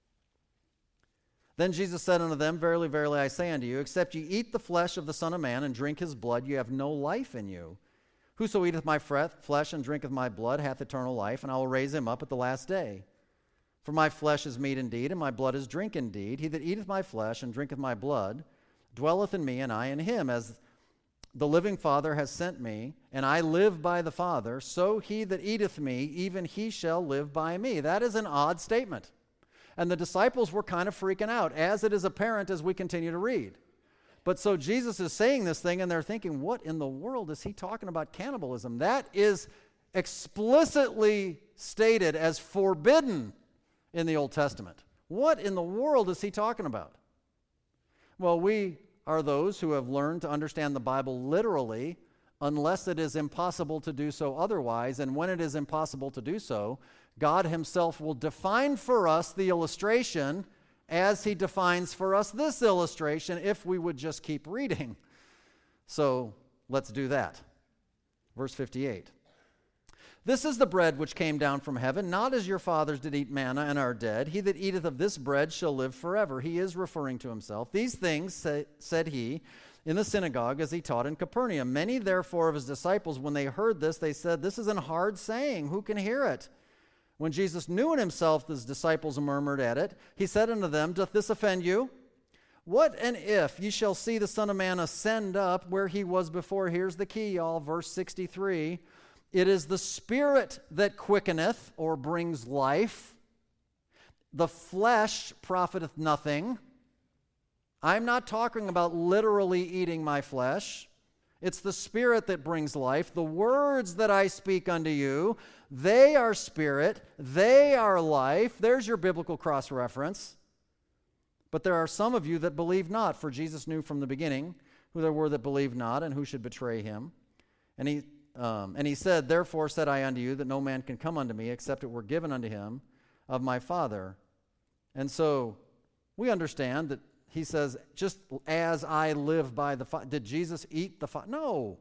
"Then Jesus said unto them, Verily, verily, I say unto you, except ye eat the flesh of the Son of Man and drink his blood, ye have no life in you. Whoso eateth my flesh and drinketh my blood hath eternal life, and I will raise him up at the last day. For my flesh is meat indeed, and my blood is drink indeed. He that eateth my flesh and drinketh my blood dwelleth in me, and I in him. As the living Father has sent me, and I live by the Father, so he that eateth me, even he shall live by me." That is an odd statement. And the disciples were kind of freaking out, as it is apparent as we continue to read. But so Jesus is saying this thing, and they're thinking, what in the world is he talking about cannibalism? That is explicitly stated as forbidden in the Old Testament. What in the world is he talking about? Well, we are those who have learned to understand the Bible literally, unless it is impossible to do so otherwise. And when it is impossible to do so, God himself will define for us the illustration as he defines for us this illustration if we would just keep reading. So let's do that. Verse 58. "This is the bread which came down from heaven, not as your fathers did eat manna and are dead. He that eateth of this bread shall live forever." He is referring to himself. "These things said he in the synagogue as he taught in Capernaum. Many therefore of his disciples, when they heard this, they said, This is an hard saying. Who can hear it? When Jesus knew in himself that his disciples murmured at it, he said unto them, Doth this offend you? What and if ye shall see the Son of Man ascend up where he was before?" Here's the key, y'all, verse 63. "It is the Spirit that quickeneth," or brings life. "The flesh profiteth nothing." I'm not talking about literally eating my flesh. It's the Spirit that brings life. "The words that I speak unto you, they are spirit, they are life." There's your biblical cross-reference. "But there are some of you that believe not, for Jesus knew from the beginning who there were that believed not, and who should betray him. And he said, Therefore said I unto you, that no man can come unto me, except it were given unto him of my Father." And so we understand that he says, just as I live by the Father. Did Jesus eat the Father? No.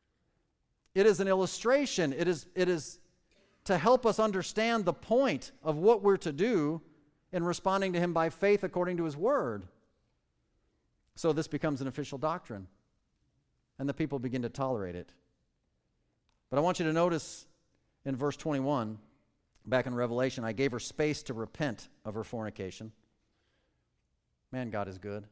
It is an illustration. It is to help us understand the point of what we're to do in responding to him by faith according to his word. So this becomes an official doctrine, and the people begin to tolerate it. But I want you to notice in verse 21, back in Revelation, I gave her space to repent of her fornication. Man, God is good.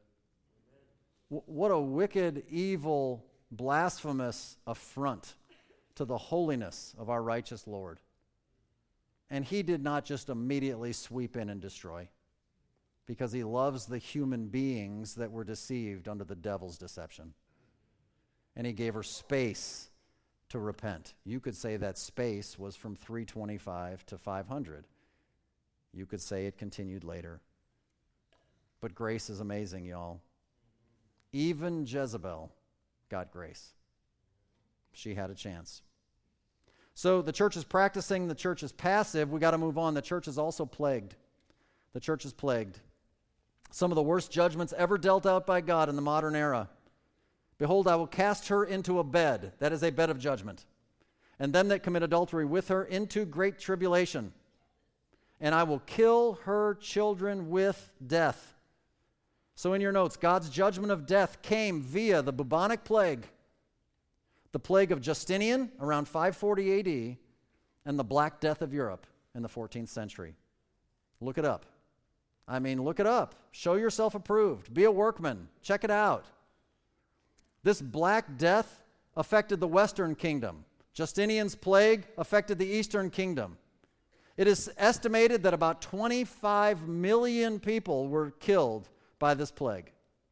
What a wicked, evil, blasphemous affront to the holiness of our righteous Lord. And he did not just immediately sweep in and destroy, because he loves the human beings that were deceived under the devil's deception. And he gave her space to repent. You could say that space was from 325 to 500. You could say it continued later. But grace is amazing, y'all. Even Jezebel got grace. She had a chance. So the church is practicing, the church is passive. We got to move on. The church is also plagued. The church is plagued. Some of the worst judgments ever dealt out by God in the modern era. Behold, I will cast her into a bed. That is a bed of judgment. And them that commit adultery with her into great tribulation. And I will kill her children with death. So in your notes, God's judgment of death came via the bubonic plague, the plague of Justinian around 540 AD, and the Black Death of Europe in the 14th century. Look it up. Look it up. Show yourself approved. Be a workman. Check it out. This Black Death affected the Western Kingdom. Justinian's plague affected the Eastern Kingdom. It is estimated that about 25 million people were killed by this plague.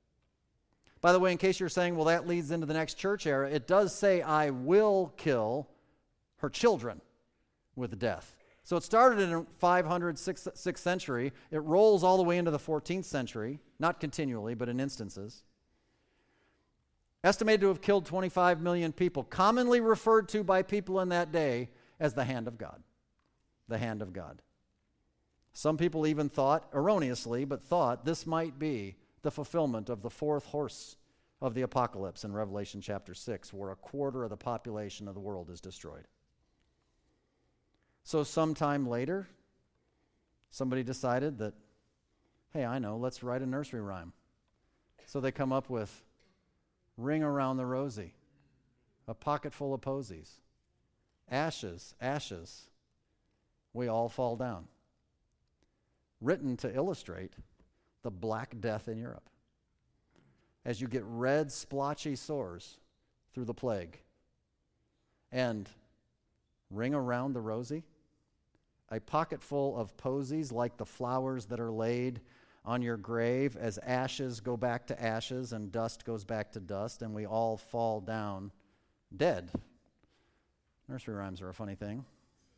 By the way, in case you're saying, well, that leads into the next church era, it does say, I will kill her children with death. So it started in 500, 6th century. It rolls all the way into the 14th century, not continually, but in instances. Estimated to have killed 25 million people, commonly referred to by people in that day as the hand of God. The hand of God. Some people even thought, erroneously, but thought this might be the fulfillment of the fourth horse of the apocalypse in Revelation chapter 6, where a quarter of the population of the world is destroyed. So sometime later, somebody decided that, hey, I know, let's write a nursery rhyme. So they come up with ring around the rosy, a pocket full of posies, ashes, ashes, we all fall down. Written to illustrate the Black Death in Europe. As you get red, splotchy sores through the plague. And ring around the rosy, a pocket full of posies like the flowers that are laid on your grave as ashes go back to ashes and dust goes back to dust and we all fall down dead. Nursery rhymes are a funny thing.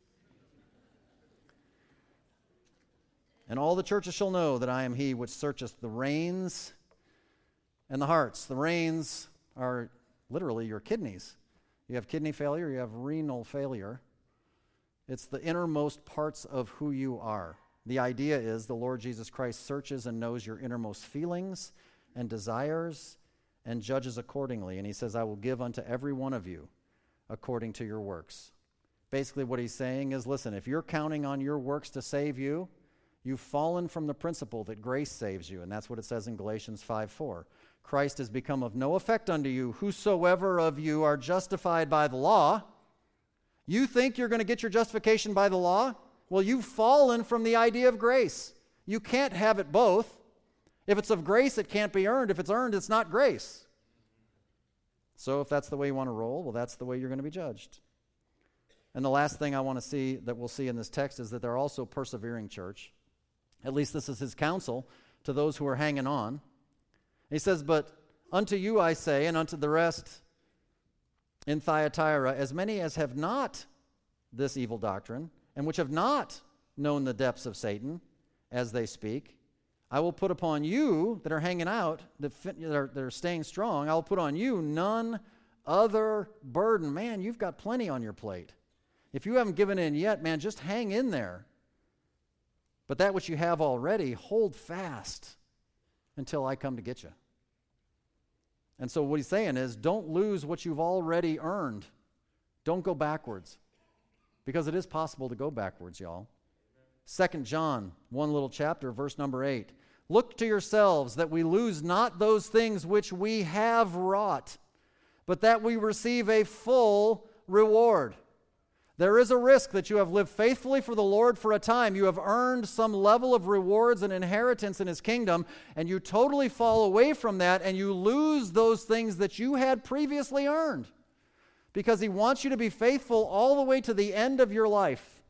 And all the churches shall know that I am he which searcheth the reins and the hearts. The reins are literally your kidneys. You have kidney failure, you have renal failure. It's the innermost parts of who you are. The idea is the Lord Jesus Christ searches and knows your innermost feelings and desires and judges accordingly. And he says, I will give unto every one of you according to your works. Basically what he's saying is, listen, if you're counting on your works to save you, you've fallen from the principle that grace saves you. And that's what it says in Galatians 5:4. Christ has become of no effect unto you, whosoever of you are justified by the law. You think you're going to get your justification by the law? Well, you've fallen from the idea of grace. You can't have it both. If it's of grace, it can't be earned. If it's earned, it's not grace. So if that's the way you want to roll, well, that's the way you're going to be judged. And the last thing I want to see, that we'll see in this text, is that they're also persevering church. At least this is his counsel to those who are hanging on. He says, but unto you I say, and unto the rest in Thyatira, as many as have not this evil doctrine, and which have not known the depths of Satan, as they speak, I will put upon you that are hanging out, that are staying strong, I will put on you none other burden. Man, you've got plenty on your plate. If you haven't given in yet, man, just hang in there. But that which you have already, hold fast until I come to get you. And so what he's saying is, don't lose what you've already earned. Don't go backwards. Because it is possible to go backwards, y'all. 2 John, one little chapter, verse number 8. Look to yourselves that we lose not those things which we have wrought, but that we receive a full reward. There is a risk that you have lived faithfully for the Lord for a time. You have earned some level of rewards and inheritance in His kingdom, and you totally fall away from that, and you lose those things that you had previously earned. Because He wants you to be faithful all the way to the end of your life.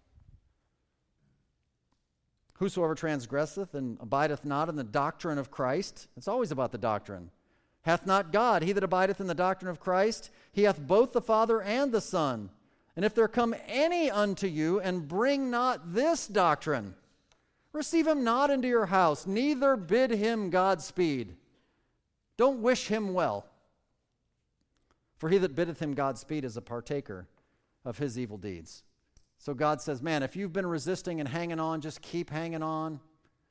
Whosoever transgresseth and abideth not in the doctrine of Christ, it's always about the doctrine, hath not God. He that abideth in the doctrine of Christ, he hath both the Father and the Son. And if there come any unto you, and bring not this doctrine, receive him not into your house, neither bid him Godspeed. Don't wish him well. For he that biddeth him Godspeed is a partaker of his evil deeds. So God says, man, if you've been resisting and hanging on, just keep hanging on.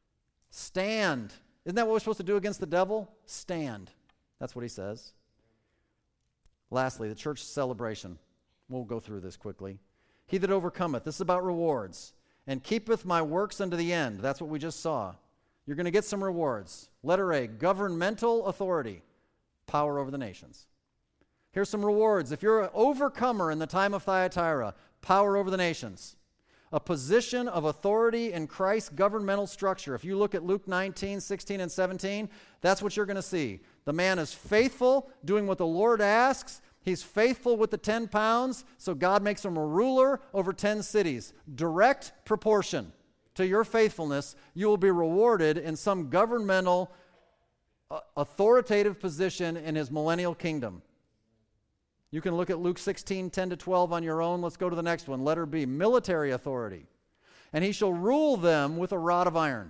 Stand. Isn't that what we're supposed to do against the devil? Stand. That's what he says. Lastly, the church celebration. We'll go through this quickly. He that overcometh, this is about rewards, and keepeth my works unto the end. That's what we just saw. You're going to get some rewards. Letter A, governmental authority, power over the nations. Here's some rewards. If you're an overcomer in the time of Thyatira, power over the nations. A position of authority in Christ's governmental structure. If you look at Luke 19, 16, and 17, that's what you're going to see. The man is faithful, doing what the Lord asks. He's faithful with the 10 pounds, so God makes him a ruler over 10 cities. Direct proportion to your faithfulness, you will be rewarded in some governmental, authoritative position in His millennial kingdom. You can look at Luke 16, 10 to 12 on your own. Let's go to the next one. Letter B, military authority. And he shall rule them with a rod of iron.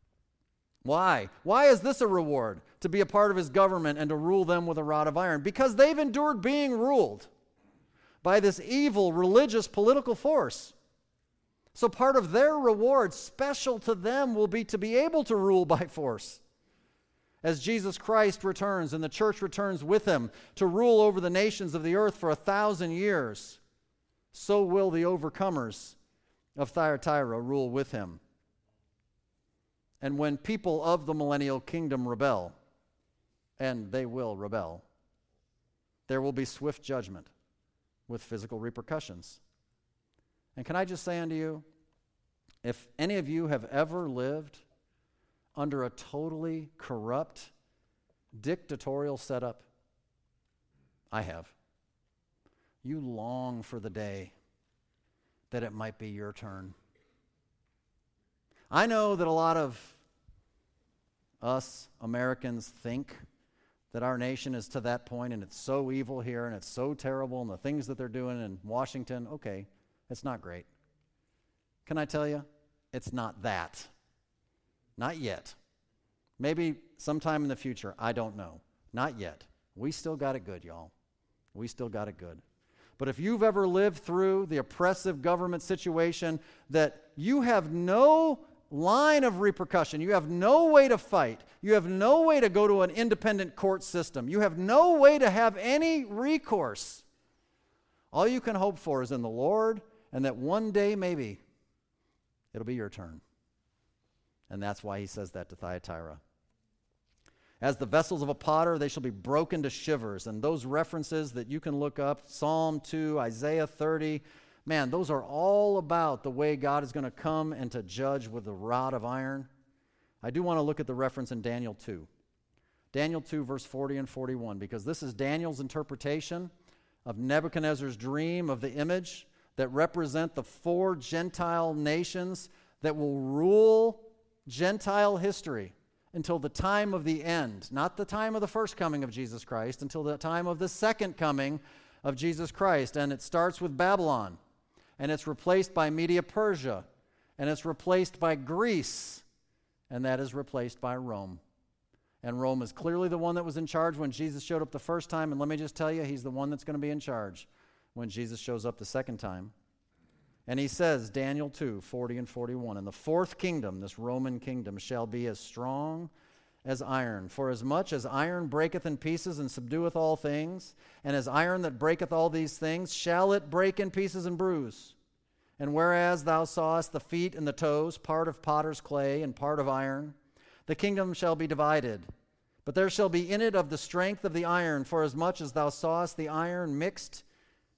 Why? Why is this a reward? To be a part of His government and to rule them with a rod of iron? Because they've endured being ruled by this evil, religious, political force. So part of their reward, special to them, will be to be able to rule by force. As Jesus Christ returns and the church returns with Him to rule over the nations of the earth for 1,000 years, so will the overcomers of Thyatira rule with Him. And when people of the millennial kingdom rebel, and they will rebel, there will be swift judgment with physical repercussions. And can I just say unto you, if any of you have ever lived under a totally corrupt, dictatorial setup, I have. You long for the day that it might be your turn. I know that a lot of us Americans think that our nation is to that point and it's so evil here and it's so terrible and the things that they're doing in Washington, okay, it's not great. Can I tell you? It's not that. Not yet. Maybe sometime in the future, I don't know. Not yet. We still got it good, y'all. We still got it good. But if you've ever lived through the oppressive government situation that you have no line of repercussion, you have no way to fight, you have no way to go to an independent court system, you have no way to have any recourse, all you can hope for is in the Lord and that one day maybe it'll be your turn. And that's why he says that to Thyatira. As the vessels of a potter, they shall be broken to shivers. And those references that you can look up, Psalm 2, Isaiah 30, man, those are all about the way God is going to come and to judge with a rod of iron. I do want to look at the reference in Daniel 2. Daniel 2, verse 40 and 41, because this is Daniel's interpretation of Nebuchadnezzar's dream of the image that represent the 4 Gentile nations that will rule Gentile history until the time of the end, not the time of the first coming of Jesus Christ, until the time of the second coming of Jesus Christ. And it starts with Babylon, and it's replaced by Media-Persia, and it's replaced by Greece, and that is replaced by Rome. And Rome is clearly the one that was in charge when Jesus showed up the first time, and let me just tell you, he's the one that's going to be in charge when Jesus shows up the second time. And he says, Daniel 2, 40 and 41, and the 4th kingdom, this Roman kingdom, shall be as strong as iron. For as much as iron breaketh in pieces and subdueth all things, and as iron that breaketh all these things, shall it break in pieces and bruise. And whereas thou sawest the feet and the toes, part of potter's clay and part of iron, the kingdom shall be divided. But there shall be in it of the strength of the iron, for as much as thou sawest the iron mixed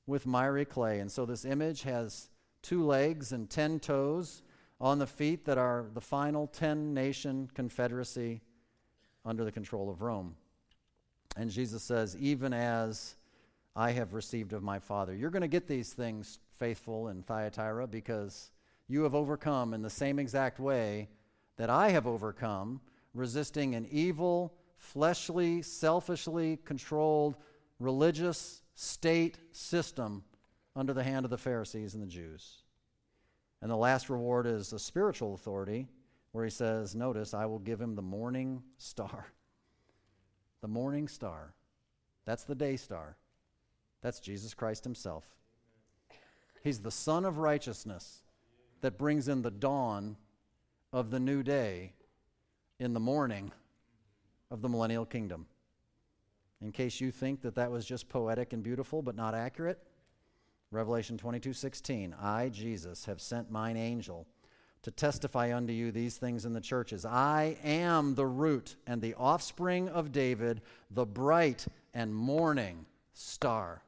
with miry clay. And so this image has 2 legs and 10 toes on the feet that are the final 10-nation confederacy under the control of Rome. And Jesus says, even as I have received of my Father. You're going to get these things, faithful in Thyatira, because you have overcome in the same exact way that I have overcome, resisting an evil, fleshly, selfishly controlled religious state system under the hand of the Pharisees and the Jews. And the last reward is a spiritual authority, where he says, notice, I will give him the morning star. The morning star. That's the day star. That's Jesus Christ himself. He's the Son of righteousness that brings in the dawn of the new day in the morning of the millennial kingdom. In case you think that that was just poetic and beautiful but not accurate, Revelation 22:16, I, Jesus, have sent mine angel to testify unto you these things in the churches. I am the root and the offspring of David, the bright and morning star.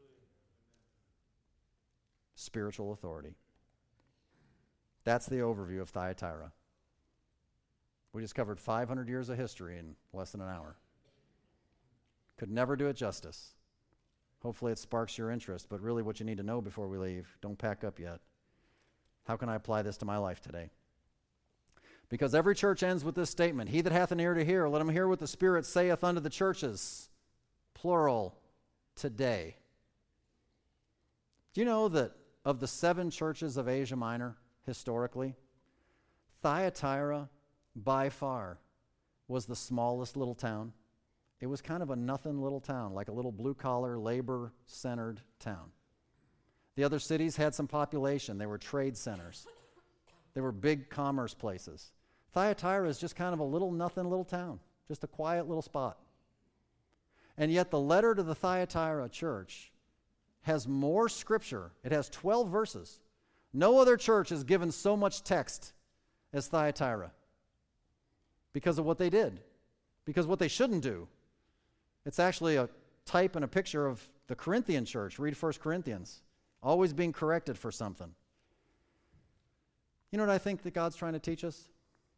Spiritual authority. That's the overview of Thyatira. We just covered 500 years of history in less than an hour. Could never do it justice. Hopefully it sparks your interest, but really what you need to know before we leave, don't pack up yet. How can I apply this to my life today? Because every church ends with this statement, he that hath an ear to hear, let him hear what the Spirit saith unto the churches, plural, today. Do you know that of the 7 churches of Asia Minor, historically, Thyatira, by far, was the smallest little town? It was kind of a nothing little town, like a little blue-collar, labor-centered town. The other cities had some population. They were trade centers. They were big commerce places. Thyatira is just kind of a little nothing little town, just a quiet little spot. And yet the letter to the Thyatira church has more scripture. It has 12 verses. No other church has given so much text as Thyatira because of what they did, because what they shouldn't do. It's actually a type and a picture of the Corinthian church. Read 1 Corinthians. Always being corrected for something. You know what I think that God's trying to teach us?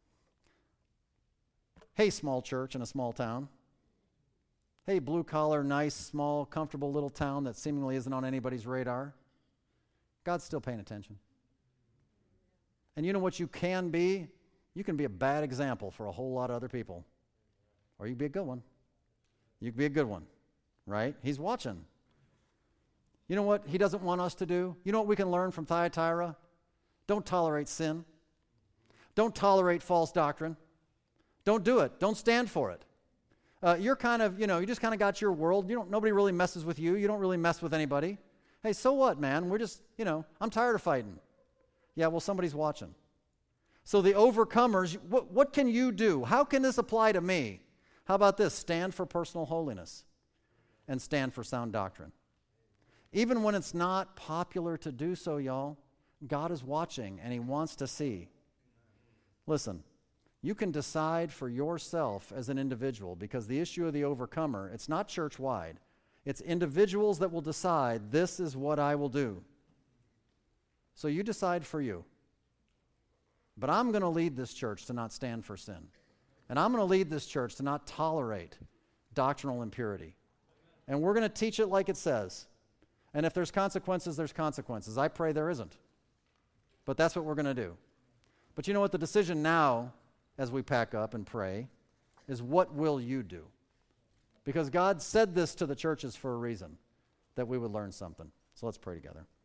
Hey, small church in a small town. Hey, blue-collar, nice, small, comfortable little town that seemingly isn't on anybody's radar. God's still paying attention. And you know what you can be? You can be a bad example for a whole lot of other people. Or you can be a good one. You can be a good one, right? He's watching. You know what he doesn't want us to do? You know what we can learn from Thyatira? Don't tolerate sin. Don't tolerate false doctrine. Don't do it. Don't stand for it. You're kind of, you just kind of got your world. Nobody really messes with you. You don't really mess with anybody. Hey, so what, man? We're just, I'm tired of fighting. Yeah, well, somebody's watching. So the overcomers, what can you do? How can this apply to me? How about this? Stand for personal holiness and stand for sound doctrine. Even when it's not popular to do so, y'all, God is watching and he wants to see. Listen, you can decide for yourself as an individual, because the issue of the overcomer, it's not church-wide. It's individuals that will decide, this is what I will do. So you decide for you. But I'm going to lead this church to not stand for sin. And I'm going to lead this church to not tolerate doctrinal impurity. And we're going to teach it like it says. And if there's consequences, there's consequences. I pray there isn't. But that's what we're going to do. But you know what? The decision now, as we pack up and pray, is what will you do? Because God said this to the churches for a reason, that we would learn something. So let's pray together.